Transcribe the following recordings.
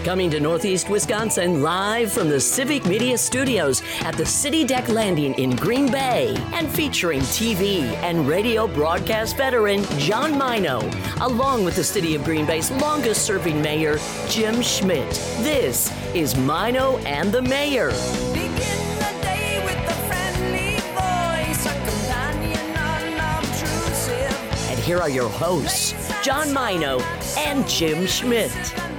Coming to Northeast Wisconsin live from the Civic Media Studios at the City Deck Landing in Green Bay and featuring TV and radio broadcast veteran John Mino, along with the City of Green Bay's longest serving mayor, Jim Schmidt. This is Mino and the Mayor. And here are your hosts, John Mino and Jim Schmidt.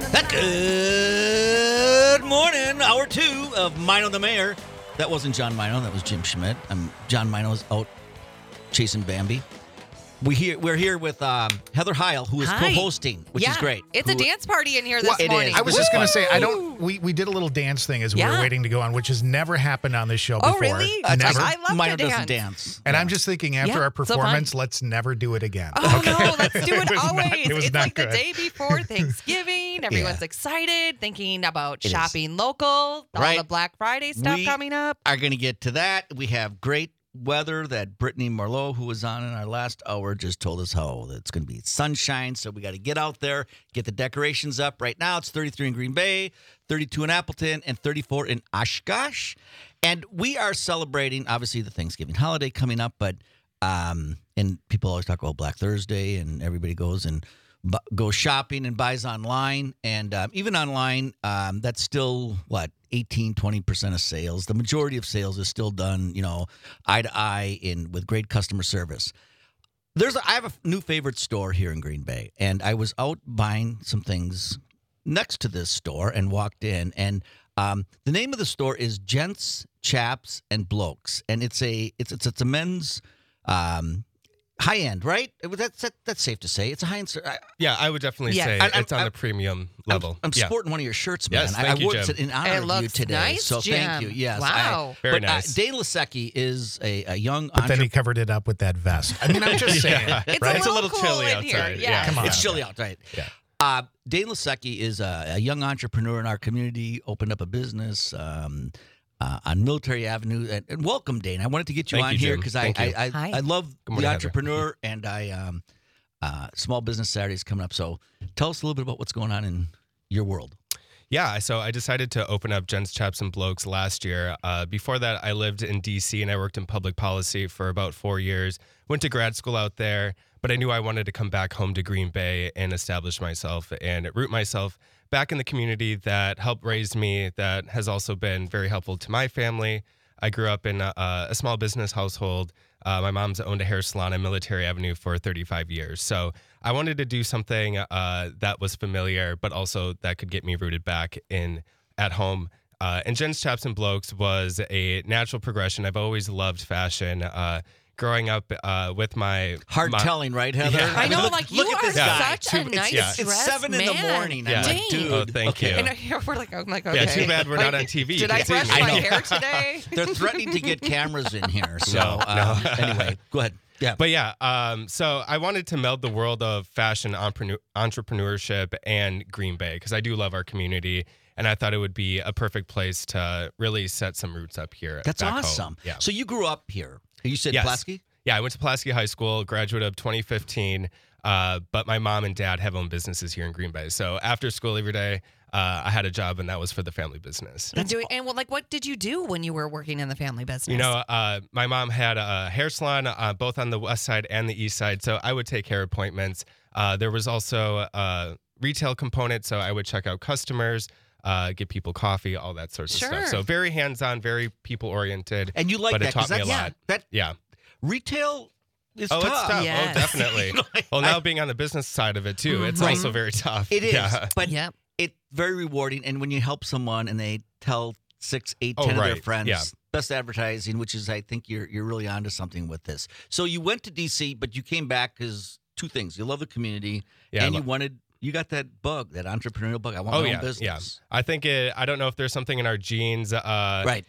Good morning, hour 2 of Mino the Mayor. That wasn't John Mino, that was Jim Schmidt. John Mino's out chasing Bambi. We're here with Heather Heil, who is co-hosting, which is great. It's a dance party in here this morning. I was just going to say, we did a little dance thing as we were waiting to go on, which has never happened on this show before. Oh, really? Never. I love Mino to dance. doesn't dance. And I'm just thinking, after our performance, let's never do it again. Oh, no, let's do it always. It's not like good. the day before Thanksgiving. Everyone's excited, thinking about shopping local, all the Black Friday stuff coming up. We are going to get to that. We have great weather that Brittany Marlowe, who was on in our last hour, just told us how it's going to be sunshine. So we got to get out there, get the decorations up. Right now, it's 33 in Green Bay, 32 in Appleton, and 34 in Oshkosh. And we are celebrating, obviously, the Thanksgiving holiday coming up. But and people always talk about Black Thursday, and everybody goes and goes shopping and buys online. And even online, that's still, 18-20% of sales. The majority of sales is still done, eye to eye with great customer service. I have a new favorite store here in Green Bay, and I was out buying some things next to this store and walked in, and the name of the store is Gents, Chaps, and Blokes, and it's a men's high end, right? That's safe to say. It's a high end. Yeah, I would definitely say it's on the premium level. I'm sporting one of your shirts, man. Yes, I wore it Jim. in honor of you today. Nice, so Jim. thank you. Yes, wow, very nice. Dane Lasecki is a young But then he covered it up with that vest. I mean, I'm just saying. It's a little cool chilly outside. here. Yeah. Come on. It's chilly out, right? Yeah. Dane Lasecki is a young entrepreneur in our community. Opened up a business on Military Avenue, and welcome, Dane. I wanted to get you Thank on you, here Jim. because Thank you. I love morning, the Heather. entrepreneur, and Small Business Saturdays coming up. So tell us a little bit about what's going on in your world. Yeah, so I decided to open up Gents, Chaps, and Blokes last year. Before that, I lived in D.C. and I worked in public policy for about 4 years. Went to grad school out there, but I knew I wanted to come back home to Green Bay and establish myself and root myself back in the community that helped raise me, that has also been very helpful to my family. I grew up in a small business household. My mom's owned a hair salon on Military Avenue for 35 years. So I wanted to do something that was familiar, but also that could get me rooted back at home. And Gents, Chaps, and Blokes was a natural progression. I've always loved fashion. Growing up with my... Telling, right, Heather? Yeah. I know, look you at are this guy. such a nice dressed It's 7 in the man. morning. Yeah. I'm like, dude. Oh, thank you. And we're like, I'm like, okay. Yeah, too bad we're not on TV. Did I brush my hair today? They're threatening to get cameras in here. So No. Anyway, go ahead. Yeah. But so I wanted to meld the world of fashion entrepreneurship and Green Bay because I do love our community, and I thought it would be a perfect place to really set some roots up here. That's back awesome. home. Yeah. So you grew up here. You said Yes. Pulaski? Yeah, I went to Pulaski High School, graduate of 2015, but my mom and dad have owned businesses here in Green Bay. So after school every day, I had a job, and that was for the family business. What did you do when you were working in the family business? My mom had a hair salon both on the west side and the east side, so I would take hair appointments. There was also a retail component, so I would check out customers, get people coffee, all that sorts of stuff. So very hands-on, very people-oriented. And you like but that, it taught 'cause me a lot. Yeah. Retail is Oh, tough. it's tough. Yes. Oh, definitely. Well, now being on the business side of it, too, it's also very tough. It is. Yeah. But it's very rewarding. And when you help someone and they tell 6, 8, 10 of their friends, best advertising, which is, I think you're really onto something with this. So you went to D.C., but you came back because two things. You love the community, and you got that bug, that entrepreneurial bug. I want my own business. Yeah. I think I don't know if there's something in our genes. Right.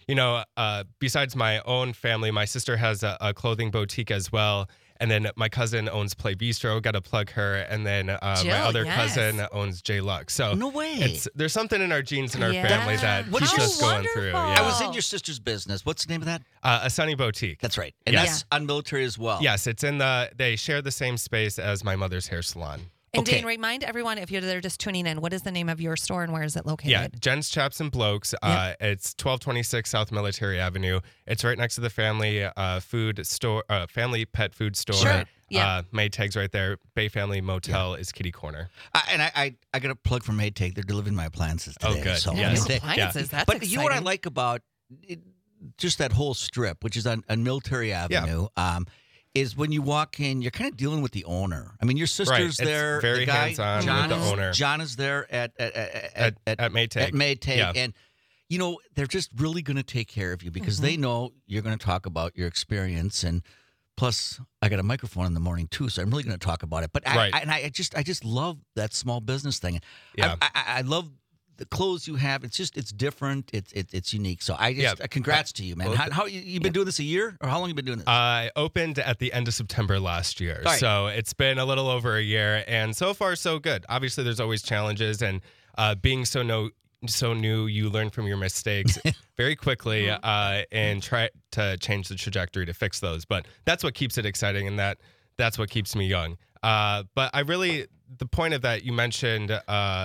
Besides my own family, my sister has a clothing boutique as well. And then my cousin owns Play Bistro. Got to plug her. And then my other cousin owns J Lux. So no way. There's something in our genes in our family that keeps us going through. Yeah. I was in your sister's business. What's the name of that? A Sunny Boutique. That's right. And that's on Military as well. Yes, it's in they share the same space as my mother's hair salon. And Okay. Dane, remind everyone, if they're just tuning in, what is the name of your store and where is it located? Yeah, Jen's Chaps and Blokes. It's 1226 South Military Avenue. It's right next to the family food store, family pet food store. Sure. Yeah. Maytag's right there. Bay Family Motel is kitty corner. And I got a plug for Maytag. They're delivering my appliances today. Oh, good. So Yes. they- Appliances, that's but exciting. you know what I like about just that whole strip, which is on Military Avenue, is when you walk in, you're kind of dealing with the owner. I mean, your sister's Right. there. It's very the guy, hands-on John with the is, owner. John is there at Maytag. At Maytag. Yeah. And, you know, they're just really going to take care of you because they know you're going to talk about your experience. And plus, I got a microphone in the morning, too, so I'm really going to talk about it. But Right. I just love that small business thing. Yeah. I love the clothes you have. It's different. It's unique. So congrats to you, man. Well, How you've been doing this a year, or how long you been doing this? I opened at the end of September last year. Right. So it's been a little over a year, and so far so good. Obviously, there's always challenges, and being so new, you learn from your mistakes very quickly and try to change the trajectory to fix those. But that's what keeps it exciting, and that's what keeps me young. But I really, the point of that, you mentioned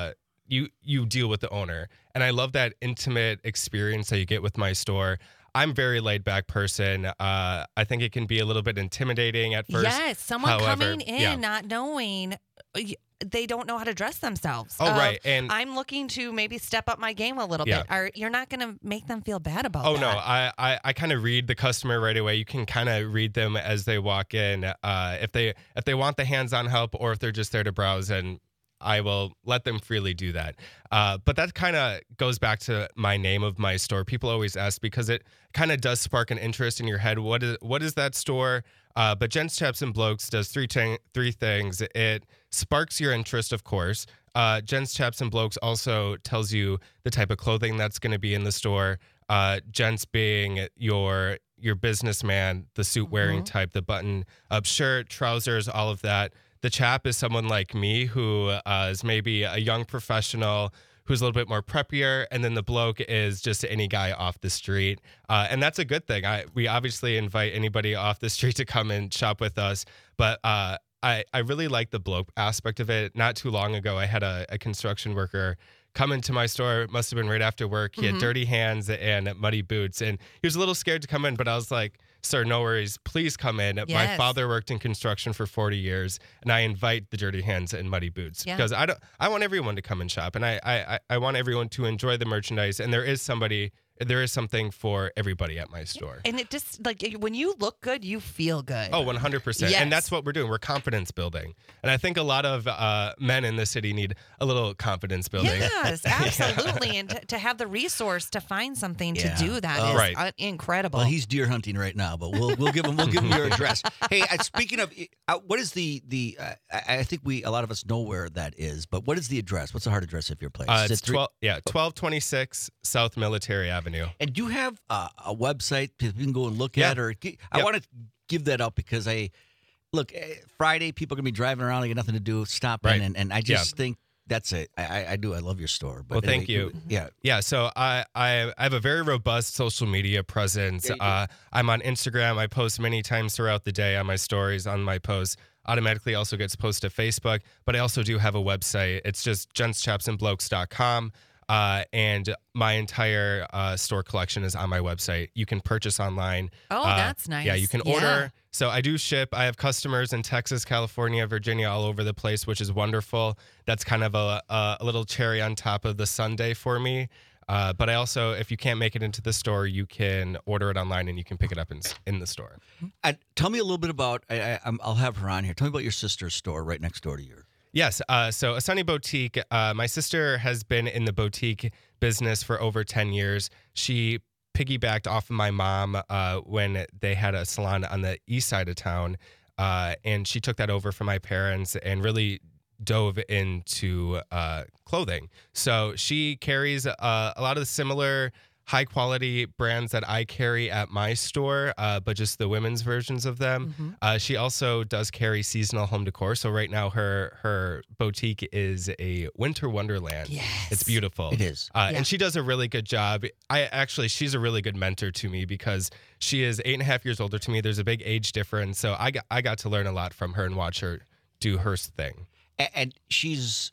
you deal with the owner, and I love that intimate experience that you get with my store. I'm a very laid back person. I think it can be a little bit intimidating at first. Yes, someone However, coming in yeah. not knowing, they don't know how to dress themselves. Oh, right. And I'm looking to maybe step up my game a little bit. Or you're not going to make them feel bad about Oh, that. no. I kind of read the customer right away. You can kind of read them as they walk in. If they want the hands-on help or if they're just there to browse, and I will let them freely do that. But that kind of goes back to my name of my store. People always ask because it kind of does spark an interest in your head. What is that store? But Jen's Chaps and Blokes does three things. It sparks your interest, of course. Jen's Chaps and Blokes also tells you the type of clothing that's going to be in the store. Jen's being your businessman, the suit wearing type, the button up shirt, trousers, all of that. The chap is someone like me who is maybe a young professional who's a little bit more preppier, and then the bloke is just any guy off the street. And that's a good thing. We obviously invite anybody off the street to come and shop with us, but I really like the bloke aspect of it. Not too long ago, I had a construction worker come into my store. It must have been right after work. He had dirty hands and muddy boots, and he was a little scared to come in, but I was like, sir, no worries. Please come in. Yes. My father worked in construction for 40 years, and I invite the dirty hands and muddy boots because I want everyone to come and shop, and I want everyone to enjoy the merchandise. And there is something for everybody at my store. And it just, like, when you look good, you feel good. Oh, 100%. Yes. And that's what we're doing. We're confidence building. And I think a lot of men in the city need a little confidence building. Yes, absolutely. And to have the resource to find something to do that is Right. incredible. Well, he's deer hunting right now, but we'll give him your address. Hey, speaking of, what is the I think a lot of us know where that is, but what is the address? What's the hard address of your place? It's 1226 South Military Avenue. And do you have a website that you can go and look at? Or I want to give that up because Friday people are gonna be driving around, they got nothing to do, stop in, and I just think that's it. I do. I love your store. But Well, thank you. Yeah. So I have a very robust social media presence. I'm on Instagram. I post many times throughout the day on my stories, on my posts. Automatically also gets posted to Facebook. But I also do have a website. It's just jenschapsandblokes.com. And my entire store collection is on my website. You can purchase online. Oh, that's nice. Yeah, you can order. So I do ship. I have customers in Texas, California, Virginia, all over the place, which is wonderful. That's kind of a little cherry on top of the sundae for me. But I also, if you can't make it into the store, you can order it online and you can pick it up in the store. Tell me a little bit about, I'll have her on here. Tell me about your sister's store right next door to yours. Yes. So Asani Boutique, my sister has been in the boutique business for over 10 years. She piggybacked off of my mom when they had a salon on the east side of town. And she took that over from my parents and really dove into clothing. So she carries a lot of the similar high quality brands that I carry at my store, but just the women's versions of them. She also does carry seasonal home decor. So right now her boutique is a winter wonderland. Yes. It's beautiful. It is. And she does a really good job. She's a really good mentor to me because she is 8.5 years older to me. There's a big age difference. So I got to learn a lot from her and watch her do her thing. And she's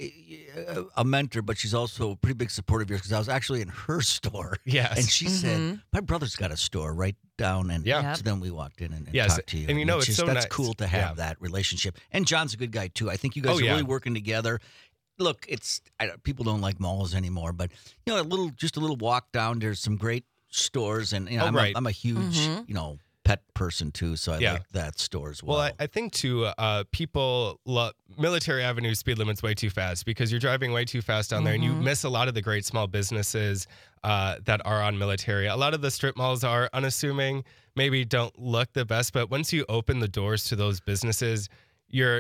a mentor, but she's also a pretty big supporter of yours because I was actually in her store. Yes. And she said, my brother's got a store right down. And so then we walked in and talked to you. And it's just, so that's nice. cool to have that relationship. And John's a good guy, too. I think you guys are really working together. Look, people don't like malls anymore, but, a little walk down. There's some great stores. And, I'm a huge, pet person too, so I like that store as well. Well, I think too, people love Military Avenue speed limit's way too fast because you're driving way too fast down there, and you miss a lot of the great small businesses that are on Military. A lot of the strip malls are unassuming, maybe don't look the best, but once you open the doors to those businesses, you're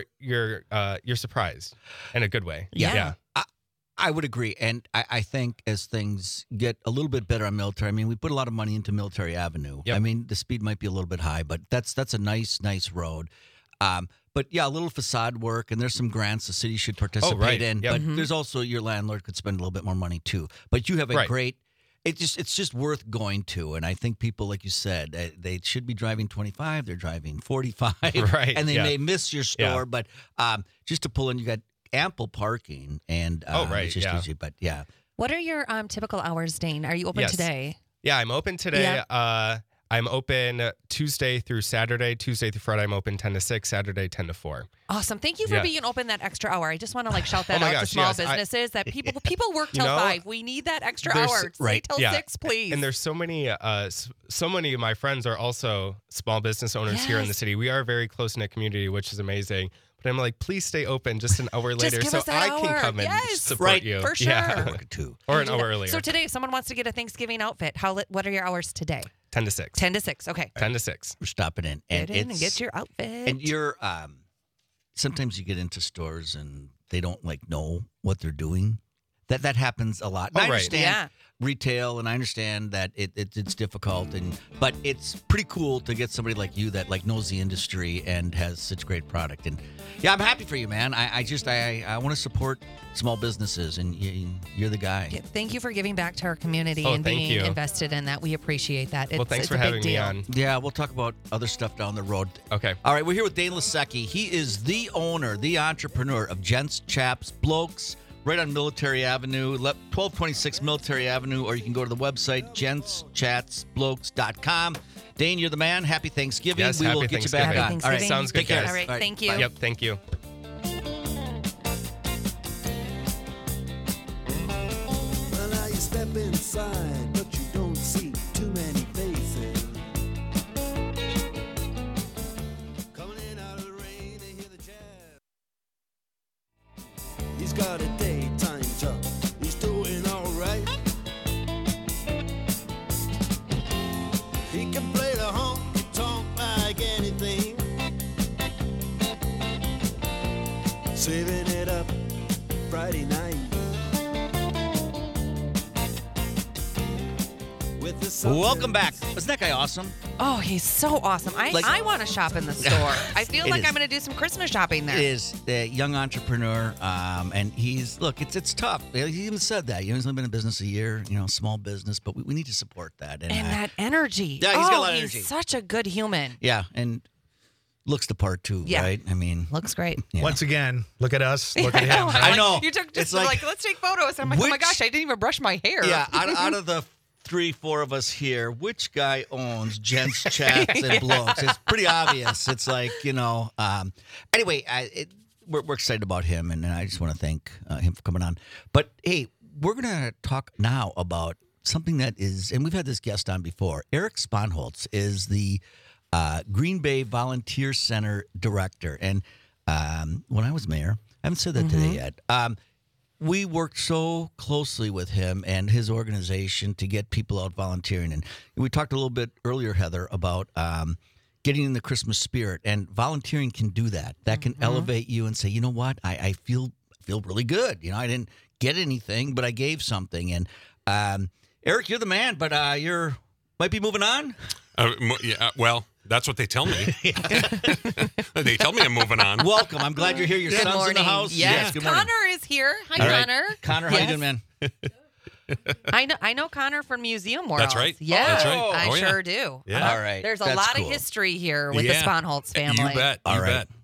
surprised in a good way. Yeah. I would agree. And I think as things get a little bit better on Military, we put a lot of money into Military Avenue. Yep. The speed might be a little bit high, but that's a nice road. But a little facade work, and there's some grants the city should participate in. Yep. But there's also your landlord could spend a little bit more money too. But you have a great. It's just worth going to, and I think people, like you said, they should be driving 25. They're driving 45, and they may miss your store. But just to pull in, you got ample parking, and it's just easy. But what are your typical hours, Dane? Are you open today? Yeah, I'm open today. I'm open Tuesday through Saturday. Tuesday through Friday, I'm open 10 to 6. Saturday, 10 to 4. Awesome. Thank you for being open that extra hour. I just want to shout that out to small businesses that people work till 5. We need that extra hour. Stay till 6, please. And there's so many of my friends are also small business owners here in the city. We are a very close-knit community, which is amazing. But I'm like, please stay open just an hour later so I can come and support you. For sure. Or an hour earlier. So today, if someone wants to get a Thanksgiving outfit, what are your hours today? 10 to 6. 10 to 6. Okay. 10 to 6. We're stopping in. Get in and get your outfit. And you're, sometimes you get into stores and they don't know what they're doing. That happens a lot. And I understand retail, and I understand that it's difficult, but it's pretty cool to get somebody like you that knows the industry and has such great product. And I'm happy for you, man. I want to support small businesses, and you're the guy. Yeah, thank you for giving back to our community and being invested in that. We appreciate that. Thanks for having me on. Yeah, we'll talk about other stuff down the road. Okay. All right, we're here with Dane Lasecki. He is the owner, the entrepreneur of Gents, Chaps, Blokes, right on Military Avenue, 1226 Military Avenue, or you can go to the website, gentschatsblokes.com. Dane, you're the man. Happy Thanksgiving. Yes, we will get you back on. All right, sounds good, guys. All right, thank you. Yep, thank you. Well, now you step inside, but you don't see too many faces. Coming in out of the rain, they hear the jazz. He's got a daytime job. He's doing all right. He can play the honky-tonk like anything. Saving it up Friday night. With the Welcome back. Wasn't that guy awesome? Oh, he's so awesome. I want to shop in the store. I feel like I'm going to do some Christmas shopping there. It is a young entrepreneur, and it's tough. He even said that. He's only been in business a year, small business, but we need to support that. And that energy. Yeah, he's got a lot of energy. He's such a good human. Yeah, and looks the part too, right? Looks great. Yeah. Once again, look at us, look at him. I know. You took just let's take photos. I'm like, oh my gosh, I didn't even brush my hair. Yeah, out of the 3-4 of us here, which guy owns Gents, Chaps, and Blokes? It's pretty obvious. It's anyway, we're excited about him, and I just want to thank him for coming on. But hey, we're going to talk now about something that is, and we've had this guest on before. Eric Sponholz is the Green Bay Volunteer Center director. And when I was mayor, I haven't said that today yet. We worked so closely with him and his organization to get people out volunteering. And we talked a little bit earlier, Heather, about getting in the Christmas spirit. And volunteering can do that. That can elevate you and say, you know what, I feel really good. I didn't get anything, but I gave something. And Eric, you're the man, but you're might be moving on. Well, that's what they tell me. They tell me I'm moving on. Welcome. I'm glad you're here. Your son's in the house. Yes, good morning. Connor is here. Hi, Connor. Connor, how you doing, man? I know Connor from Museum World. That's right. Yeah, that's right. I sure do. Yeah. All right. There's a lot of history here with the Sponholz family. You bet. All you right. bet.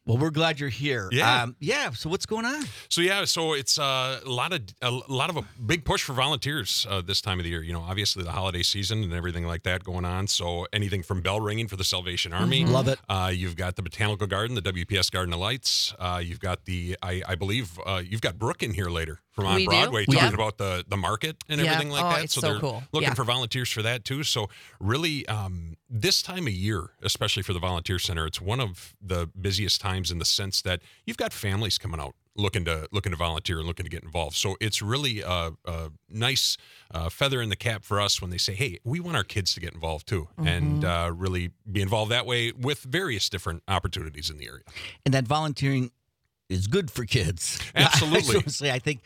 Well, we're glad you're here. Yeah. So what's going on? So it's a lot of a big push for volunteers this time of the year. Obviously the holiday season and everything like that going on. So anything from bell ringing for the Salvation Army. Love it. You've got the Botanical Garden, the WPS Garden of Lights. You've got I believe you've got Brooke in here later from on Broadway talking about the market and everything like that. It's so so they're cool. looking for volunteers for that too. So really, this time of year, especially for the Volunteer Center, it's one of the busiest times in the sense that you've got families coming out looking to volunteer and looking to get involved. So it's really a nice feather in the cap for us when they say, hey, we want our kids to get involved too, and really be involved that way with various different opportunities in the area. And that volunteering is good for kids. Absolutely. I think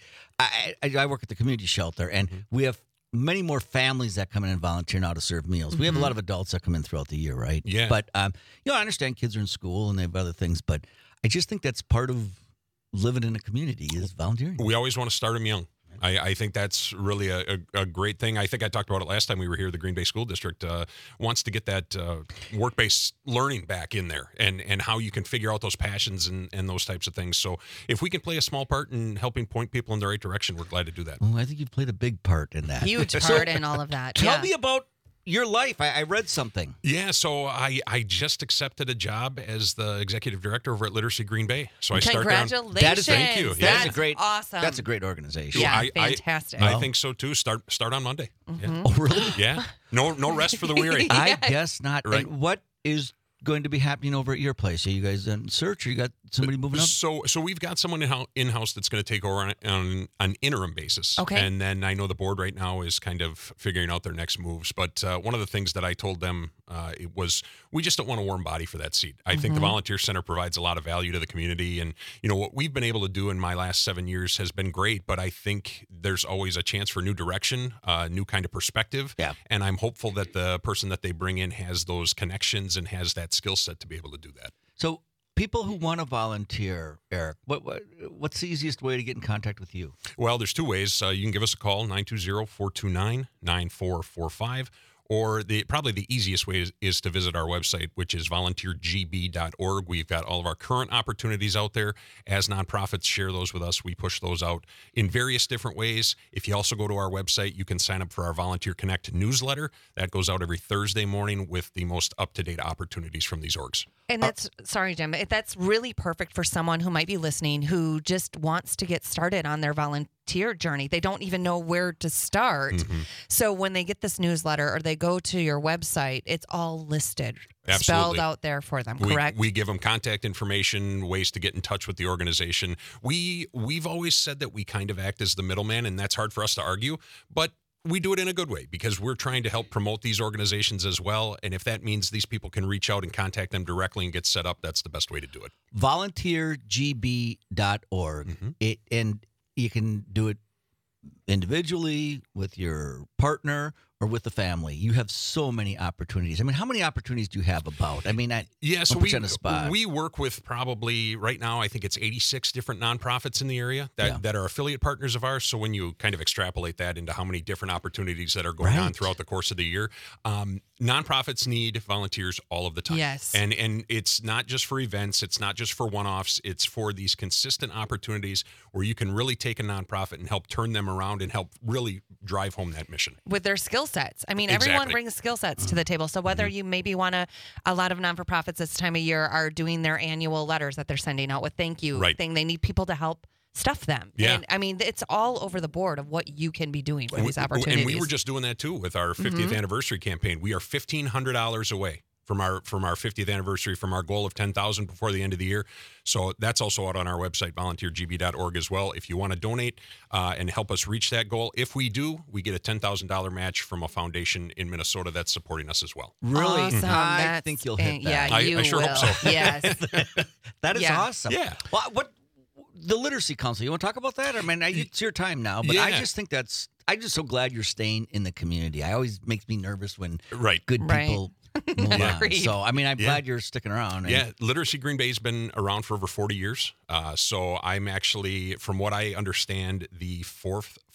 I work at the community shelter, and we have many more families that come in and volunteer now to serve meals. We have a lot of adults that come in throughout the year, right? Yeah. But I understand kids are in school and they have other things, but I just think that's part of living in a community is volunteering. We always want to start them young. I think that's really a great thing. I think I talked about it last time we were here. The Green Bay School District wants to get that work-based learning back in there and how you can figure out those passions and those types of things. So if we can play a small part in helping point people in the right direction, we're glad to do that. Well, I think you've played a big part in that. Huge part in all of that. Tell me about your life. I read something. Yeah, so I just accepted a job as the executive director over at Literacy Green Bay. So I started on. Congratulations! Thank you. That is great. Awesome. That's a great organization. Yeah, fantastic. I think so too. Start on Monday. Yeah. Oh, really? Yeah. No rest for the weary. I guess not. Right. And what is going to be happening over at your place? Are you guys in search, or you got somebody moving up? So we've got someone in-house that's going to take over on an interim basis. Okay. And then I know the board right now is kind of figuring out their next moves. But one of the things that I told them it was we just don't want a warm body for that seat. I think the Volunteer Center provides a lot of value to the community. And, what we've been able to do in my last 7 years has been great. But I think there's always a chance for new direction, new kind of perspective. Yeah. And I'm hopeful that the person that they bring in has those connections and has that skill set to be able to do that. So people who want to volunteer, Eric, what's the easiest way to get in contact with you? Well, there's two ways. You can give us a call, 920-429-9445. Or probably the easiest way is to visit our website, which is volunteergb.org. We've got all of our current opportunities out there. As nonprofits share those with us, we push those out in various different ways. If you also go to our website, you can sign up for our Volunteer Connect newsletter. That goes out every Thursday morning with the most up-to-date opportunities from these orgs. And that's, sorry, Jim, that's really perfect for someone who might be listening who just wants to get started on their volunteer journey. They don't even know where to start. So when they get this newsletter or they go to your website, it's all listed, spelled out there for them, correct? We give them contact information, ways to get in touch with the organization. We've always said that we kind of act as the middleman, and that's hard for us to argue, but we do it in a good way because we're trying to help promote these organizations as well. And if that means these people can reach out and contact them directly and get set up, that's the best way to do it. VolunteerGB.org. And you can do it individually with your partner or with the family. You have so many opportunities. I mean, how many opportunities do you have about? I mean, so we work with probably right now, I think it's 86 different nonprofits in the area that are affiliate partners of ours. So when you kind of extrapolate that into how many different opportunities that are going on throughout the course of the year, nonprofits need volunteers all of the time. Yes. And it's not just for events. It's not just for one-offs. It's for these consistent opportunities where you can really take a nonprofit and help turn them around and help really drive home that mission. With their skill sets. I mean, everyone brings skill sets to the table. So whether you maybe want a lot of non-for-profits this time of year are doing their annual letters that they're sending out with thank you thing. They need people to help stuff them. Yeah. And I mean, it's all over the board of what you can be doing for these opportunities. And we were just doing that too with our 50th anniversary campaign. We are $1,500 away from our 50th anniversary, from our goal of 10,000 before the end of the year. So that's also out on our website, volunteergb.org as well. If you want to donate and help us reach that goal, if we do, we get a $10,000 match from a foundation in Minnesota that's supporting us as well. Really? Awesome. I think you'll hit that. Yeah, you I sure will. hope so. Yes. That is awesome. Yeah. Well, the Literacy Council, you want to talk about that? I mean, it's your time now, but I just think I'm just so glad you're staying in the community. I always makes me nervous when good people move on. So, I mean, I'm glad you're sticking around. Yeah, Literacy Green Bay's been around for over 40 years. So I'm actually, from what I understand, the fourth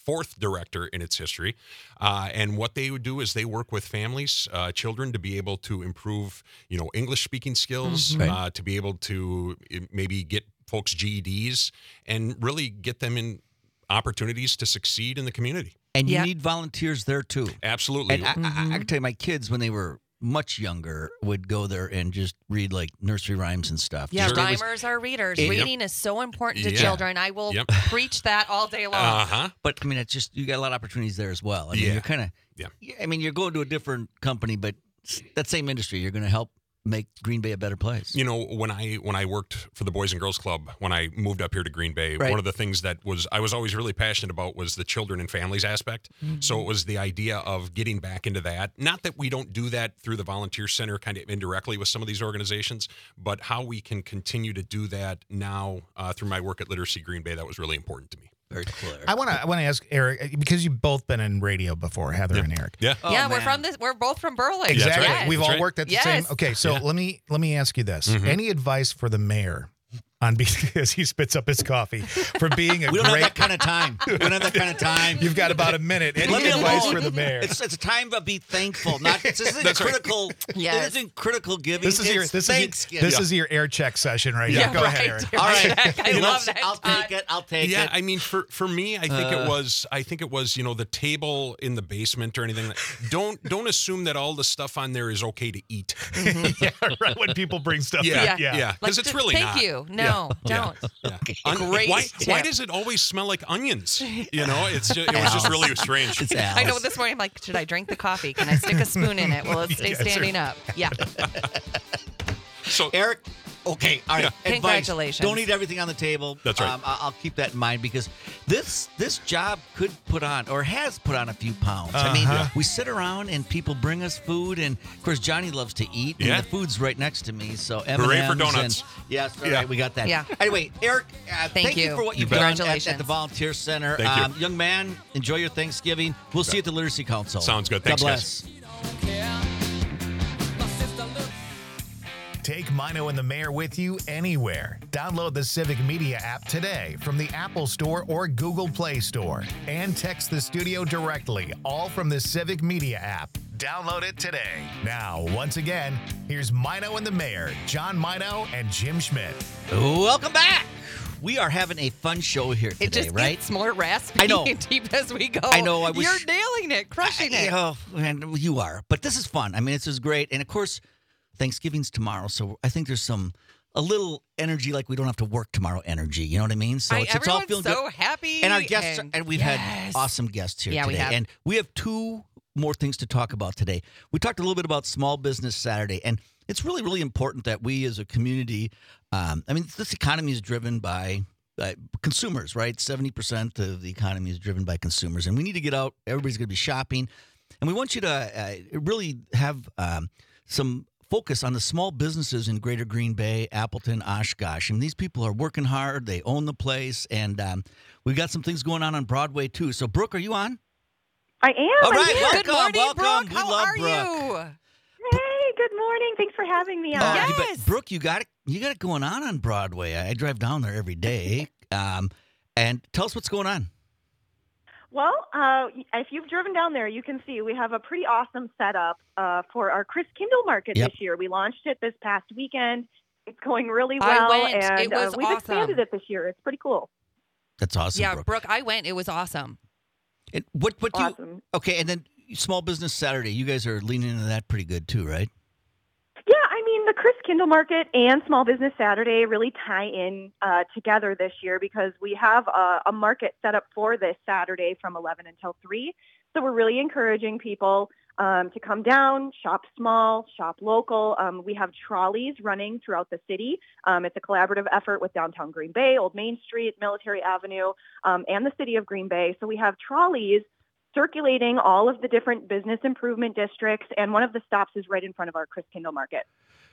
fourth director in its history. And what they would do is they work with families, children, to be able to improve, English speaking skills, to be able to maybe get folks GEDs and really get them in opportunities to succeed in the community. And you need volunteers there too. Absolutely. And I can tell you, my kids, when they were much younger, would go there and just read like nursery rhymes and stuff. Yeah, Sure. rhymers are readers. Reading is so important to children. I will preach that all day long. But I mean, it's just, you got a lot of opportunities there as well. I mean, you're kind of, I mean, you're going to a different company, but that same industry, you're going to help make Green Bay a better place. When I worked for the Boys and Girls Club, when I moved up here to Green Bay, one of the things that I was always really passionate about was the children and families aspect. So it was the idea of getting back into that. Not that we don't do that through the volunteer center kind of indirectly with some of these organizations, but how we can continue to do that now through my work at Literacy Green Bay. That was really important to me. Very clear. I want to ask Eric, because you've both been in radio before, Heather and Eric. Yeah. We're both from Burlington. Exactly. Yes. We've all worked at the same. Okay, so let me ask you this. Any advice for the mayor on because he spits up his coffee for being a we great... don't have that kind of time. We don't have that kind of time. You've got about a minute. Any advice for the mayor? It's a time to be thankful. This isn't critical. Yes. It isn't critical giving. This is your air check session right Yeah, now. Go right. ahead, Eric. All right. I love that. I'll take it. Yeah, I mean, for me, I think it was, the table in the basement or anything. Don't assume that all the stuff on there is okay to eat. Yeah, right. When people bring stuff Yeah, in. yeah. Because it's really thank not. you. No, don't. Yeah. Great Why tip. does it always smell like onions? It was just really strange. It's Al's. I know this morning I'm like, should I drink the coffee? Can I stick a spoon in it? Will it stay standing up? Yeah. So Eric, okay, all right. Advice. Congratulations. Don't eat everything on the table. That's right. I'll keep that in mind because this job could put on or has put on a few pounds. I mean, we sit around and people bring us food, and of course Johnny loves to eat, and the food's right next to me. So M&Ms Hooray for donuts. Yes, all right, we got that. Yeah. Anyway, Eric, thank you for what you've done at the Volunteer Center. Thank you. Young man, enjoy your Thanksgiving. We'll see you at the Literacy Council. Sounds good. Thanks, God bless. Take Mino and the Mayor with you anywhere. Download the Civic Media app today from the Apple Store or Google Play Store. And text the studio directly, all from the Civic Media app. Download it today. Now, once again, here's Mino and the Mayor, John Mino and Jim Schmidt. Welcome back. We are having a fun show here today, It just right? gets more raspy I know. and deep as we go. I know, I wish- You're nailing it, crushing it. Oh, man, you are. But this is fun. I mean, this is great. And of course, Thanksgiving's tomorrow, so I think there's a little energy like we don't have to work tomorrow energy. You know what I mean? So it's all everyone's feeling so good. happy. And our guests, and we've had Yes. awesome guests here Yeah, we today. have. And we have two more things to talk about today. We talked a little bit about Small Business Saturday, and it's really, really important that we as a community, this economy is driven by consumers, right? 70% of the economy is driven by consumers, and we need to get out. Everybody's going to be shopping, and we want you to really have some focus on the small businesses in Greater Green Bay, Appleton, Oshkosh. And these people are working hard. They own the place, and we've got some things going on Broadway too. So, Brooke, are you on? I am. All right, I'm here. Good morning, welcome. Brooke. We How love are Brooke. you? Hey, good morning. Thanks for having me on. Oh, Yes. you bet. Brooke, you got it going on Broadway. I drive down there every day. And tell us what's going on. Well, if you've driven down there, you can see we have a pretty awesome setup for our Chris Kindle Market Yep. this year. We launched it this past weekend. It's going really I well, went. and It was we've awesome. expanded it this year. It's pretty cool. That's awesome, Yeah, Brooke. Brooke, I went. It was awesome. And what do you? Awesome. Okay, and then Small Business Saturday. You guys are leaning into that pretty good too, right? Yeah, I mean, the Chris Kindle Market and Small Business Saturday really tie in together this year because we have a market set up for this Saturday from 11 until 3. So we're really encouraging people to come down, shop small, shop local. We have trolleys running throughout the city. It's a collaborative effort with downtown Green Bay, Old Main Street, Military Avenue, and the city of Green Bay. So we have trolleys circulating all of the different business improvement districts, and one of the stops is right in front of our Chris Kindle Market.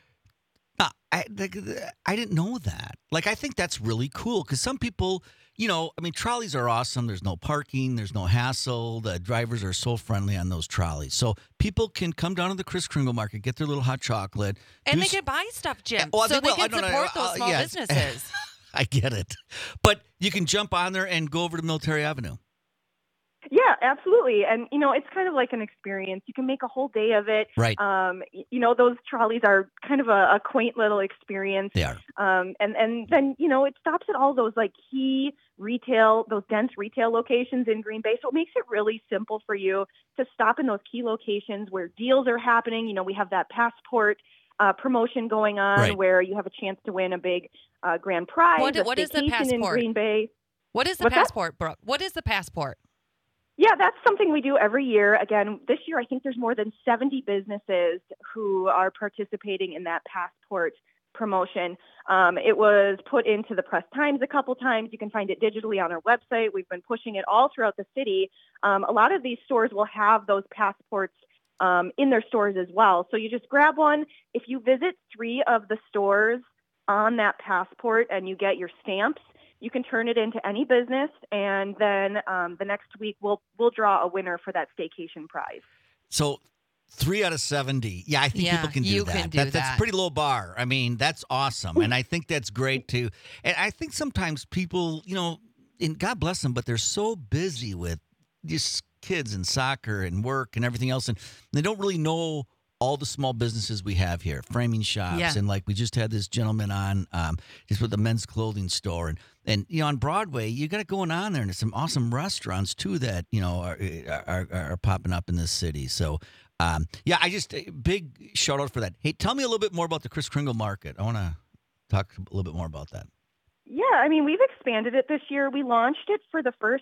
I didn't know that. Like, I think that's really cool because some people, trolleys are awesome. There's no parking. There's no hassle. The drivers are so friendly on those trolleys. So people can come down to the Chris Kringle Market, get their little hot chocolate. And they can buy stuff, Jim, Well, so they will. can No, support those small yeah. businesses. I get it. But you can jump on there and go over to Military Avenue. Yeah, absolutely. And, it's kind of like an experience. You can make a whole day of it. Right. Those trolleys are kind of a quaint little experience. They are. And then, it stops at all those like key retail, those dense retail locations in Green Bay. So it makes it really simple for you to stop in those key locations where deals are happening. We have that passport promotion going on Right. where you have a chance to win a big grand prize. What is the in passport? Green Bay. What is the What's that? passport, Brooke? What is the passport? Yeah, that's something we do every year. Again, this year I think there's more than 70 businesses who are participating in that passport promotion. It was put into the Press Times a couple times. You can find it digitally on our website. We've been pushing it all throughout the city. A lot of these stores will have those passports in their stores as well. So you just grab one. If you visit 3 of the stores on that passport and you get your stamps, you can turn it into any business, and then the next week we'll draw a winner for that staycation prize. So 3 out of 70. Yeah, I think Yeah, people can do you that. can do That's that. pretty low bar. I mean, that's awesome. And I think that's great too. And I think sometimes people, and God bless them, but they're so busy with just kids and soccer and work and everything else. And they don't really know all the small businesses we have here, framing shops. Yeah. And like we just had this gentleman on just with the men's clothing store. And on Broadway, you got it going on there. And there's some awesome restaurants too that, are popping up in this city. So, I just big shout out for that. Hey, tell me a little bit more about the Kris Kringle Market. I want to talk a little bit more about that. Yeah, I mean, we've expanded it this year. We launched it for the first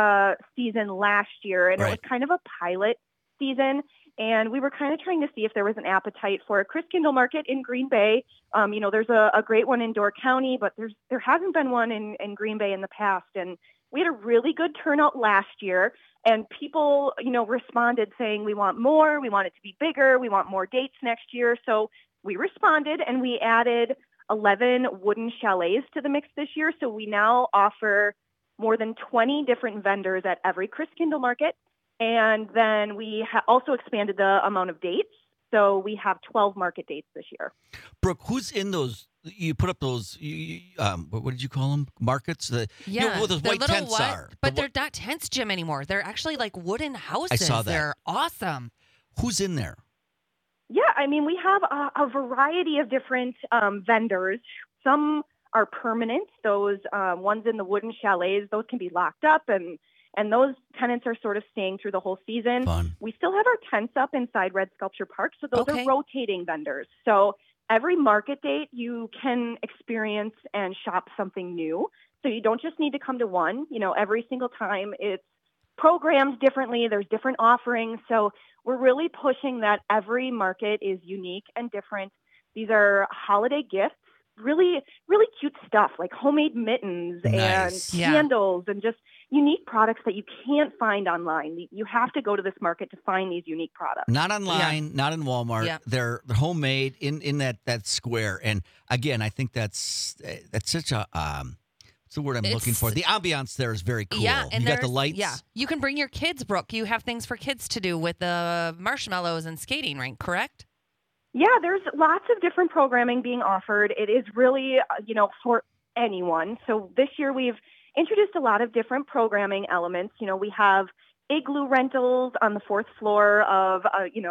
season last year, and it was kind of a pilot season. And we were kind of trying to see if there was an appetite for a Kris Kringle Market in Green Bay. There's a great one in Door County, but there hasn't been one in Green Bay in the past. And we had a really good turnout last year. And people, responded saying, we want more, we want it to be bigger, we want more dates next year. So we responded and we added 11 wooden chalets to the mix this year. So we now offer more than 20 different vendors at every Kris Kringle Market. And then we also expanded the amount of dates. So we have 12 market dates this year. Brooke, who's in those? You put up those, what did you call them? Markets? Where those they're white little tents are. But they're not tents, Jim, anymore. They're actually like wooden houses. I saw that. They're awesome. Who's in there? Yeah, I mean, we have a variety of different vendors. Some are permanent. Those ones in the wooden chalets, those can be locked up, and those tenants are sort of staying through the whole season. Fun. We still have our tents up inside Red Sculpture Park, so those Okay. are rotating vendors. So every market date, you can experience and shop something new. So you don't just need to come to one. Every single time it's programmed differently. There's different offerings. So we're really pushing that every market is unique and different. These are holiday gifts, really, really cute stuff like homemade mittens Nice. and Yeah. candles and just unique products that you can't find online. You have to go to this market to find these unique products. Not online, not in Walmart. Yeah. They're homemade in that square. And again, I think that's such a what's the word I'm looking for? The ambiance there is very cool. Yeah, and you got the there's- lights. Yeah, you can bring your kids, Brooke. You have things for kids to do with the marshmallows and skating rink, correct? Yeah, there's lots of different programming being offered. It is really, for anyone. So this year we've introduced a lot of different programming elements. We have igloo rentals on the 4th floor of,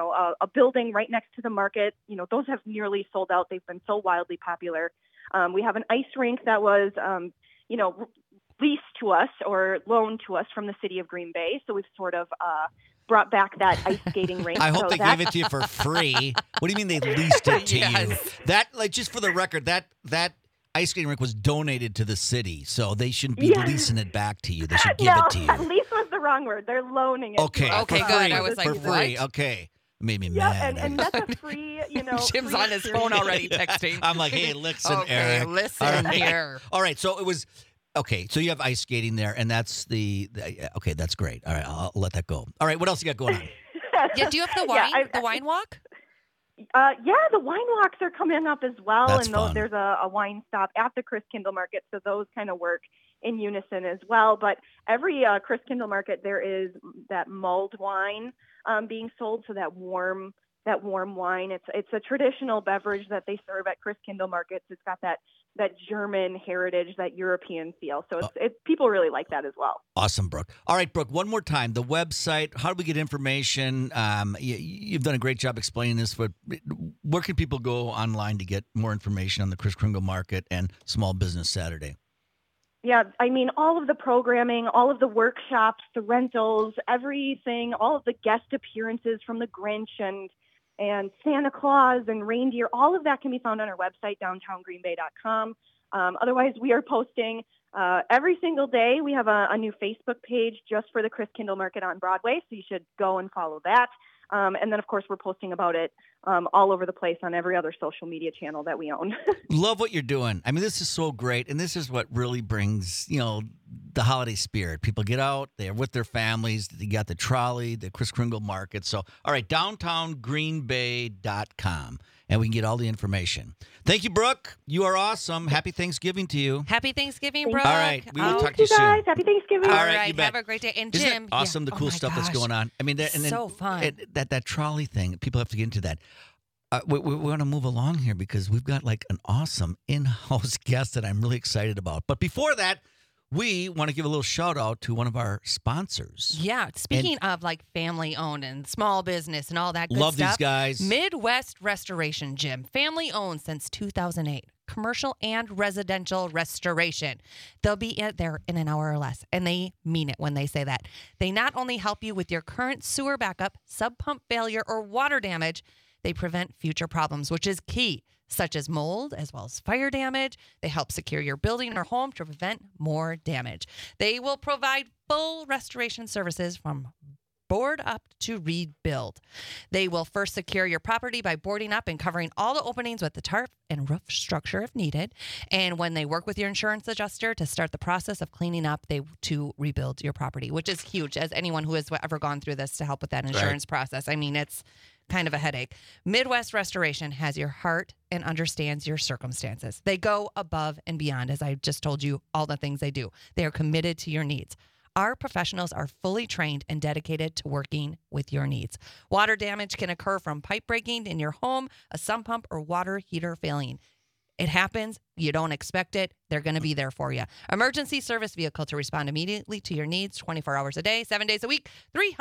a building right next to the market. Those have nearly sold out. They've been so wildly popular. We have an ice rink that was, leased to us or loaned to us from the city of Green Bay. So we've sort of brought back that ice skating rink. I hope So they that- gave it to you for free. What do you mean they leased it to you? Yes. That, like, just for the record, that ice skating rink was donated to the city, so they shouldn't be Yeah. leasing it back to you. They should give No, it to you. lease was the wrong word. They're loaning it. to Okay. us. Okay, for good. free, I was like, for free. what? Okay. Made me Yeah, mad. and that's a free, Jim's free on his phone experience. already texting. I'm like, hey, listen, Okay, Eric. listen All right. here. All right, so it was okay. So you have ice skating there, and that's okay. That's great. All right, I'll let that go. All right, what else you got going on? Yeah, do you have the Yeah, wine? The wine walk? The wine walks are coming up as well, That's and fun. there's a wine stop at the Kris Kringle Market, so those kind of work in unison as well. But every Kris Kringle Market, there is that mulled wine being sold, so that warm wine. It's a traditional beverage that they serve at Kris Kringle Markets. It's got that that German heritage, that European feel. So people really like that as well. Awesome, Brooke. All right, Brooke, one more time. The website, how do we get information? You've done a great job explaining this, but where can people go online to get more information on the Kris Kringle Market and Small Business Saturday? Yeah, I mean, all of the programming, all of the workshops, the rentals, everything, all of the guest appearances from the Grinch and Santa Claus and reindeer, all of that can be found on our website, downtowngreenbay.com. Otherwise, we are posting every single day. We have a new Facebook page just for the Kris Kringle Market on Broadway, so you should go and follow that. And then, of course, we're posting about it all over the place on every other social media channel that we own. Love what you're doing. I mean, this is so great, and this is what really brings, the holiday spirit. People get out, they're with their families, they got the trolley, the Kris Kringle Market. So, all right, downtowngreenbay.com, and we can get all the information. Thank you, Brooke. You are awesome. Happy Thanksgiving to you. Happy Thanksgiving, Brooke. All right, we will talk to you you soon. guys. Happy Thanksgiving. All All right, right, you bet. have a great day. And Isn't Jim, it awesome, the oh cool my stuff that's gosh. going on? I mean, So fun. That trolley thing, people have to get into that. We're going to move along here because we've got like an awesome in-house guest that I'm really excited about. But before that, we want to give a little shout out to one of our sponsors. Yeah, speaking of like family owned and small business and all that good Love stuff. these guys. Midwest Restoration Gym, family owned since 2008. Commercial and residential restoration. They'll be there in an hour or less, and they mean it when they say that. They not only help you with your current sewer backup, sub pump failure, or water damage, they prevent future problems, which is key, such as mold as well as fire damage. They help secure your building or home to prevent more damage. They will provide full restoration services from board up to rebuild. They will first secure your property by boarding up and covering all the openings with the tarp and roof structure if needed. And when they work with your insurance adjuster to start the process of cleaning up, to rebuild your property, which is huge, as anyone who has ever gone through this to help with that insurance process. I mean, it's kind of a headache. Midwest Restoration has your heart and understands your circumstances. They go above and beyond, as I just told you, all the things they do. They are committed to your needs. Our professionals are fully trained and dedicated to working with your needs. Water damage can occur from pipe breaking in your home, a sump pump, or water heater failing. It happens. You don't expect it. They're going to be there for you. Emergency service vehicle to respond immediately to your needs 24 hours a day, 7 days a week,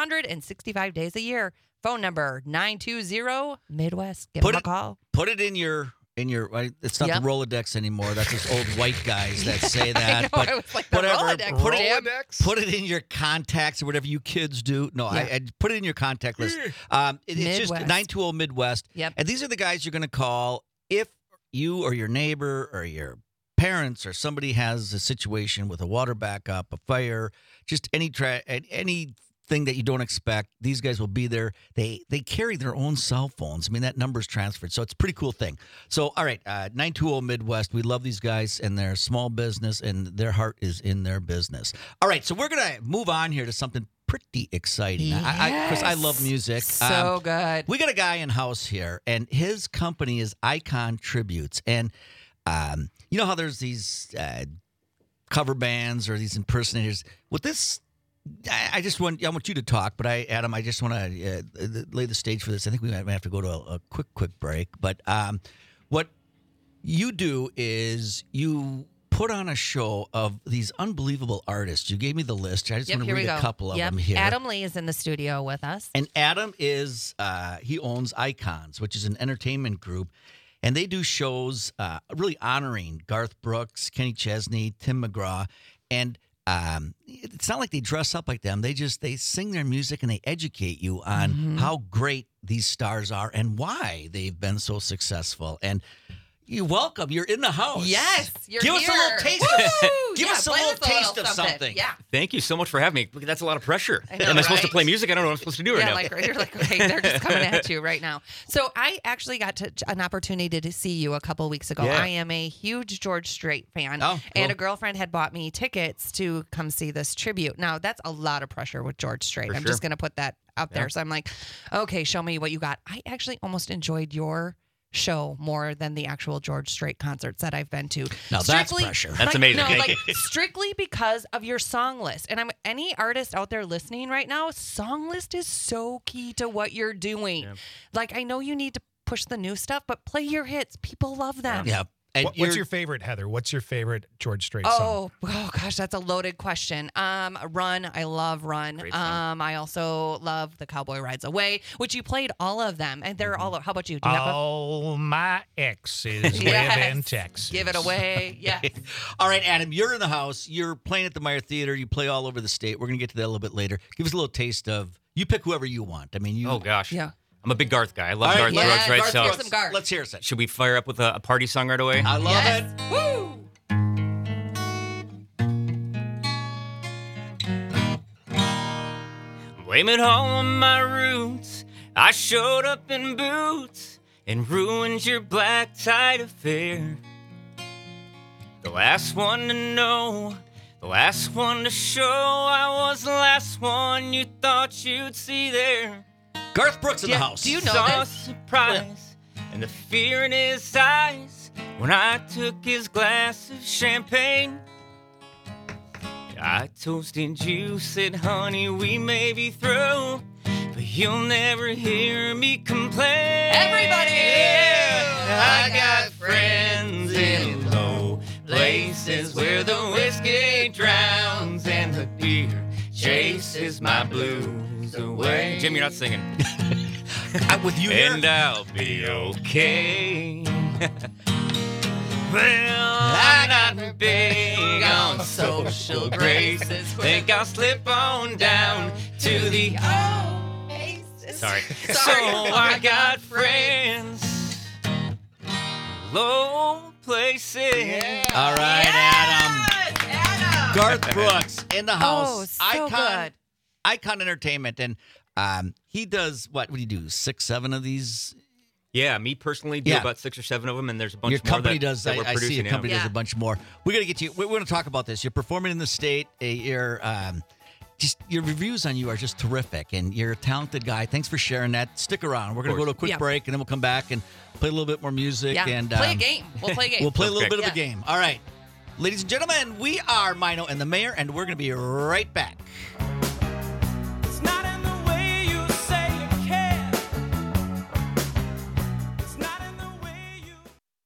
365 days a year. Phone number 920-MIDWEST. Give them a call. Put it in your. It's not Yep. the Rolodex anymore. That's those old white guys that say that. I know, but I was like, the whatever. Rolodex. Put it in your contacts or whatever you kids do. No, Yeah. I put it in your contact list. It's just Midwest. 920 Midwest. Yep. And these are the guys you're going to call if you or your neighbor or your parents or somebody has a situation with a water backup, a fire, just anything that you don't expect. These guys will be there. They carry their own cell phones. I mean, that number's transferred, so it's a pretty cool thing. So, all right, 920 Midwest. We love these guys and their small business, and their heart is in their business. All right, so we're going to move on here to something pretty exciting. Because I love music. So good. We got a guy in house here, and his company is Icon Tributes. And you know how there's these cover bands or these impersonators? With this, I want you to talk, but Adam, I just want to lay the stage for this. I think we might have to go to a quick break. But what you do is you put on a show of these unbelievable artists. You gave me the list. I just want to read a couple of them here. Adam Lee is in the studio with us. And Adam is, he owns Icons, which is an entertainment group. And they do shows really honoring Garth Brooks, Kenny Chesney, Tim McGraw. And it's not like they dress up like them. They sing their music and they educate you on how great these stars are and why they've been so successful. And you're welcome. You're in the house. Yes, you're Give here. us a little taste. Give us a play little us taste of something. Yeah. Thank you so much for having me. Look, that's a lot of pressure. I know, Am I supposed to right? play music? I don't know what I'm supposed to do right now. You're like, okay, they're just coming at you right now. So I actually got an opportunity to see you a couple of weeks ago. Yeah. I am a huge George Strait fan. Oh, cool. And a girlfriend had bought me tickets to come see this tribute. Now, that's a lot of pressure with George Strait. For I'm sure. just going to put that out there. So I'm like, okay, show me what you got. I actually almost enjoyed your show more than the actual George Strait concerts that I've been to. Now that's pressure. That's amazing. No, strictly because of your song list. And any artist out there listening right now, song list is so key to what you're doing. Yeah. Like, I know you need to push the new stuff, but play your hits. People love them. Yeah. And What's your favorite, Heather? What's your favorite George Strait song? Oh gosh, that's a loaded question. Run, I love Run. Great song. I also love The Cowboy Rides Away, which you played all of them, and they're all. How about you? Do you have All my exes Yes. live in Texas. Give it away. Yes. All right, Adam, you're in the house. You're playing at the Meyer Theater. You play all over the state. We're going to get to that a little bit later. Give us a little taste of, you pick whoever you want. I mean, you. Oh gosh. Yeah. I'm a big Garth guy. I love All Garth right, Brooks, right? Garth So Brooks. Some Garth. Let's hear it. should we fire up with a party song right away? I love it. Woo! Blame it all on my roots. I showed up in boots and ruined your black tie affair. The last one to know, the last one to show. I was the last one you thought you'd see there. Garth Brooks in the house. Do you know Saw this? surprise and the fear in his eyes when I took his glass of champagne. I toasted you, said, honey, we may be through, but you'll never hear me complain. Everybody! Yeah, I got friends in low places where the whiskey drowns and the beer chases my blues away. Jim, you're not singing. With you here? And I'll be okay. Well, I'm not big on social graces. Think I'll slip on down to the oasis. Sorry. So I got friends, low places. All right, Adam. Garth Brooks in the house. Oh, so good. Icon Entertainment. And he does, what would he do, 6, 7 of these? Yeah, me personally do Yeah. about 6 or 7 of them, and there's a bunch Your more company that, does. that we're I see producing. your company yeah. does a bunch more. We're gonna get you. We're gonna talk about this. You're performing in the state. Your just your reviews on you are just terrific, and you're a talented guy. Thanks for sharing that. Stick around. We're gonna go to a quick Yeah. break, and then we'll come back and play a little bit more music. Yeah. And Play a game. We'll play a game. We'll play a little Okay. bit of a game. All right, ladies and gentlemen, we are Mino and the Mayor, and we're gonna be right back. It's not in the way you say you care. It's not in the way you.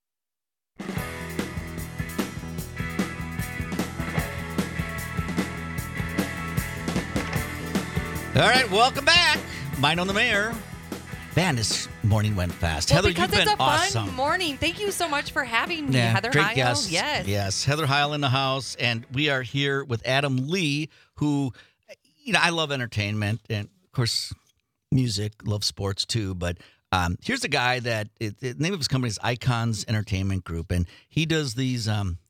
All right, welcome back. Mino and the Mayor. Man, this morning went fast. Well, Heather, because you've it's been a awesome. fun morning. Thank you so much for having me, Heather great Heil. guest. Yes. Yes, Heather Heil in the house, and we are here with Adam Lee, who, I love entertainment and, of course, music, love sports too, but here's a guy that, the name of his company is Icons Entertainment Group, and he does these,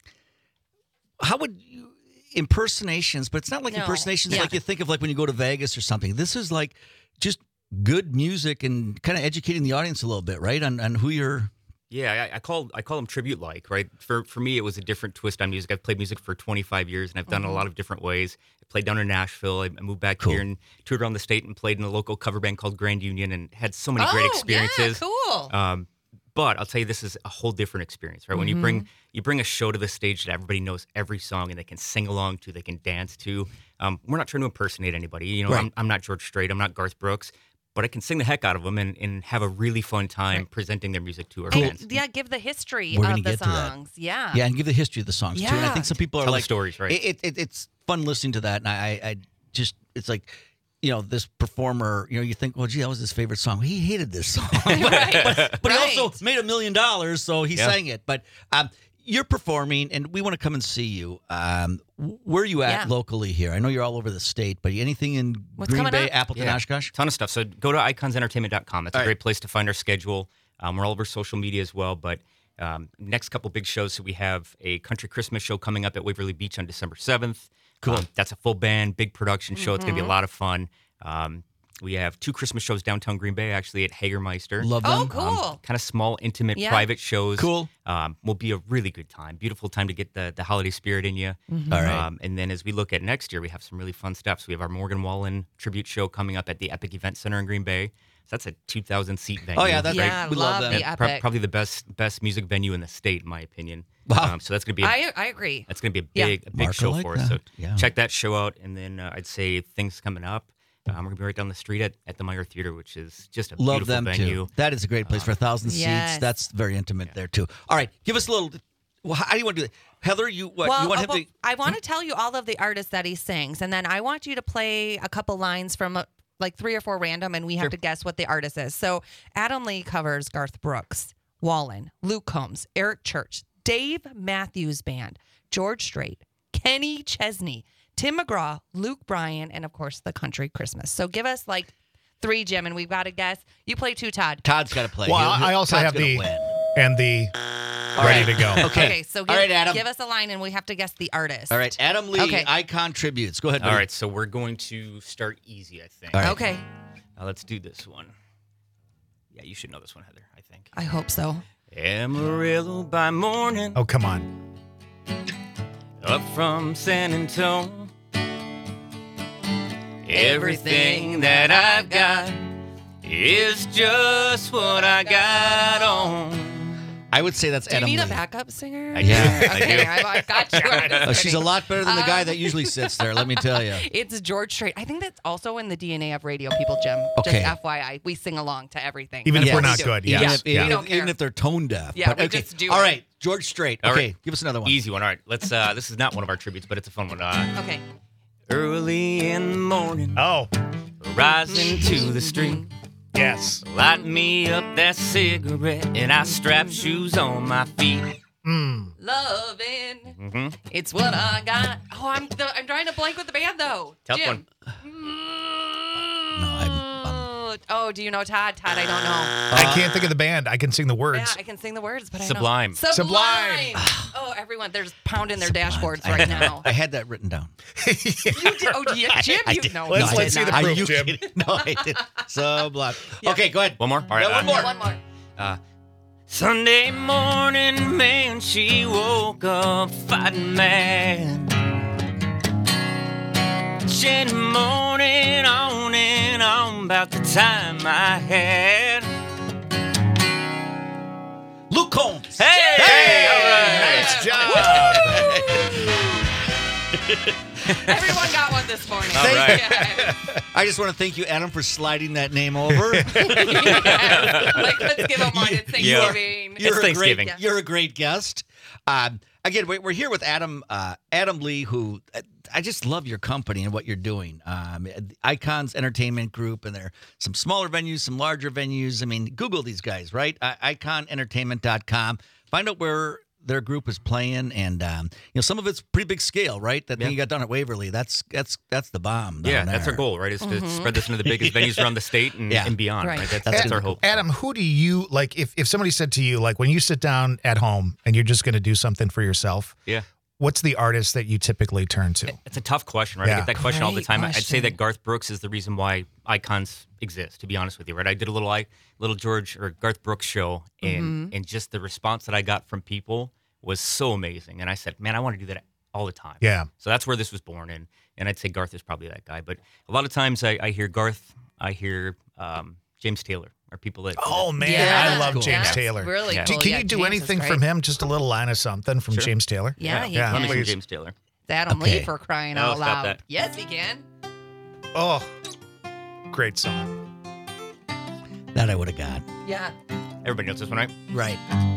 how would you, impersonations, but it's not like No. impersonations Yeah. like you think of like when you go to Vegas or something. This is like just good music and kind of educating the audience a little bit, right? On who you're. Yeah, I call them tribute-like, right? For me, it was a different twist on music. I've played music for 25 years, and I've done it a lot of different ways. I played down in Nashville. I moved back Cool. here and toured around the state and played in a local cover band called Grand Union and had so many great experiences. Yeah, cool. But I'll tell you, this is a whole different experience, right? When you bring a show to the stage that everybody knows every song and they can sing along to, they can dance to. We're not trying to impersonate anybody. You know, Right. I'm not George Strait. I'm not Garth Brooks. But I can sing the heck out of them and have a really fun time presenting their music to our fans. Yeah, give the history We're gonna of the get to that. songs. Yeah. Yeah, and give the history of the songs too. And I Yeah. think some people are Tell the like stories, right? It's fun listening to that, and I just it's like, this performer, you think, well, gee, that was his favorite song. He hated this song, but he also made $1 million, so he sang it. But you're performing, and we want to come and see you. Where are you at locally here? I know you're all over the state, but anything in What's Green coming Bay, up? Appleton, Oshkosh? Ton of stuff. So go to iconsentertainment.com. That's a All right. great place to find our schedule. We're all over social media as well. But next couple big shows. So we have a country Christmas show coming up at Waverly Beach on December 7th. Cool. That's a full band, big production show. It's going to be a lot of fun. We have 2 Christmas shows downtown Green Bay, actually, at Hagermeister. Love them. Oh, cool. Kind of small, intimate, Yeah. private shows. Cool. Will be a really good time. Beautiful time to get the holiday spirit in you. All right. And then as we look at next year, we have some really fun stuff. So we have our Morgan Wallen tribute show coming up at the Epic Event Center in Green Bay. So that's a 2,000 seat venue. Oh, yeah, that's right? Yeah, we love love that. the And Epic. probably the best music venue in the state, in my opinion. Wow. So that's gonna be I agree. that's gonna be a Yeah. big Mark, I show like for us. So that. Yeah. check that show out, and then I'd say things coming up. We're going to be right down the street at the Meyer Theater, which is just a Love beautiful them venue. too. That is a great place for 1,000 Yes. seats. That's very intimate there too. All right, give us a little. Well, how do you want to do it, Heather? You want him to? I want to tell you all of the artists that he sings, and then I want you to play a couple lines from like 3 or 4 random, and we have to guess what the artist is. So Adam Lee covers Garth Brooks, Wallen, Luke Combs, Eric Church, Dave Matthews Band, George Strait, Kenny Chesney, Tim McGraw, Luke Bryan, and of course the Country Christmas. So give us like 3, Jim, and we've got to guess. You play 2, Todd. Todd's got to play. Well, I also Todd's have gonna the win. and the ready to go. Okay. So All right, Adam. give us a line, and we have to guess the artist. All right, Adam Lee, Okay. Icon Tributes. Go ahead. All buddy. right, so we're going to start easy, I think. All right. Okay. Now let's do this one. Yeah, you should know this one, Heather, I think. I hope so. Amarillo by morning, Oh, come on. up from San Antonio. Everything that I've got is just what I got on. I would say that's Do you Adam need Lee. a backup singer? I do. Yeah. I Okay, do. I got you. I'm just Oh, she's a kidding. lot better than the guy that usually sits there. Let me tell you. It's George Strait. I think that's also in the DNA of radio people, Jim. Okay. Just FYI. We sing along to everything. Even if Yes. we're not We do. good, Even yes. if, We even, don't if, care. even if they're tone deaf. Yeah, But, we okay. just do All it. right, George Strait. All Okay, right. give us another one. Easy one. All right, let's. This is not one of our tributes, but it's a fun one. Okay. Early in the morning, Oh, rising to the street, yes. light me up that cigarette, and I strap shoes on my feet. Loving. Mm-hmm. It's what I got. Oh, I'm trying to blank with the band, though. Tough Jim. one. Oh, do you know Todd? Todd, I don't know. I can't think of the band. I can sing the Yeah, words. I can sing the words, but Sublime. I don't. Sublime. Oh, everyone, they're pounding their dashboards right now. I had that written down. You did? Oh, do you, Jim? I You did. know. Let's you see did the not. proof, Are you Jim. kidding? No, I did. Sublime. Okay, go ahead. One more. All right. Yeah, one more. One more. Sunday morning, man, she woke up fighting mad. Jenny morning, on and on about the time I had. Luke Combs. Hey! All right. Nice job. Everyone got one this morning. All right. Yeah. I just want to thank you, Adam, for sliding that name over. Like, let's give them one. It's Thanksgiving. It's Thanksgiving. You're a great guest. Again, we're here with Adam Lee, who I just love your company and what you're doing. Icons Entertainment Group, and there are some smaller venues, some larger venues. I mean, Google these guys, right? IconEntertainment.com. Find out where their group is playing, and some of it's pretty big scale, right? That thing you got done at Waverly, that's the bomb. Yeah, down that's there. our goal, right? Is to spread this into the biggest venues around the state and, Yeah. and beyond. Right. Right? That's our hope. Adam, who do you like? If somebody said to you, like, when you sit down at home and you're just going to do something for yourself, Yeah. what's the artist that you typically turn to? It's a tough question, right? Yeah. I get that question all the Great time. I'd say question. that Garth Brooks is the reason why Icons exist, to be honest with you, right? I did a little George or Garth Brooks show, and just the response that I got from people was so amazing. And I said, man, I want to do that all the time. Yeah. So that's where this was born. And I'd say Garth is probably that guy. But a lot of times I hear Garth, I hear James Taylor, or people that. Oh, man, Yeah. I love Cool. James That's Taylor. really Yeah. cool. Can Yeah, you do James is anything great. from him? Just a little line of something from Sure. James Taylor? Yeah, he Yeah. Let me can. see please. James Taylor. It's Adam Okay. Lee for crying No, out stop loud. that. Yes, he can. Oh, great song. That I would have got. Yeah. Everybody knows this one, right? Right.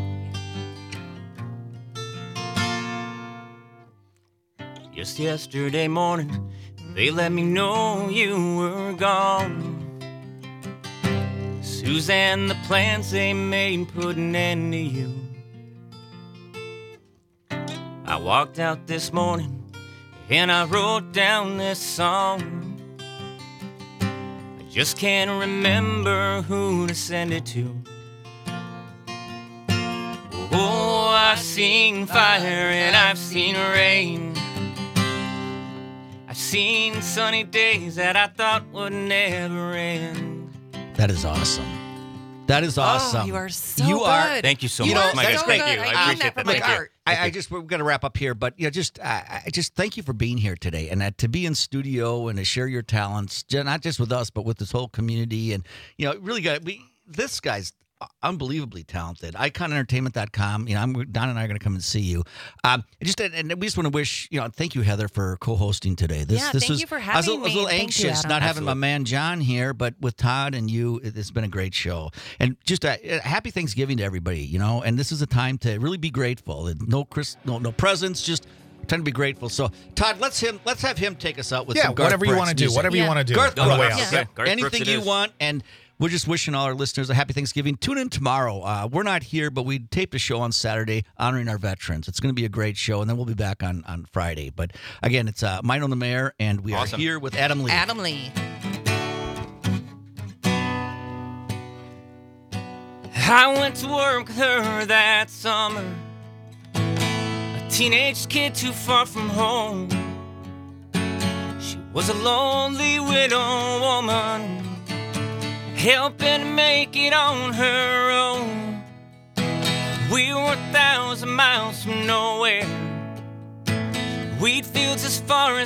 Just yesterday morning, they let me know you were gone. Suzanne, the plans they made put an end to you. I walked out this morning and I wrote down this song. I just can't remember who to send it to. Oh, I've seen fire and I've seen rain. I've seen sunny days that I thought would never end. That is awesome. That is awesome. Oh, you are so You are- good. Thank you so You much, are Mike. so Thank good. you. I I mean appreciate that that. from Thank my you. heart. I just we're gonna wrap up here, but I just thank you for being here today, and to be in studio and to share your talents, not just with us, but with this whole community, and really this guy's unbelievably talented. IconEntertainment.com. Don and I are going to come and see you. And we just want to wish, thank you, Heather, for co-hosting today. Thank you for having I was a me. little Thank you, anxious Adam. not having my man John here, but with Todd and you, it's been a great show. And just a happy Thanksgiving to everybody, and this is a time to really be grateful. And no presents, just time to be grateful. So, Todd, let's have him take us out with some Garth whatever you want to do. music. Whatever you want to do. Garth on the way Brooks. out. Yeah. Garth Anything Brooks it you is. want, and we're just wishing all our listeners a happy Thanksgiving. Tune in tomorrow. We're not here, but we taped a show on Saturday honoring our veterans. It's going to be a great show, and then we'll be back on Friday. But again, it's Mino the Mayor, and we Awesome. are here with Adam Lee. Adam Lee. I went to work with her that summer, a teenage kid too far from home. She was a lonely widow woman, helping to make it on her own. We were 1,000 miles from nowhere, wheat fields as far as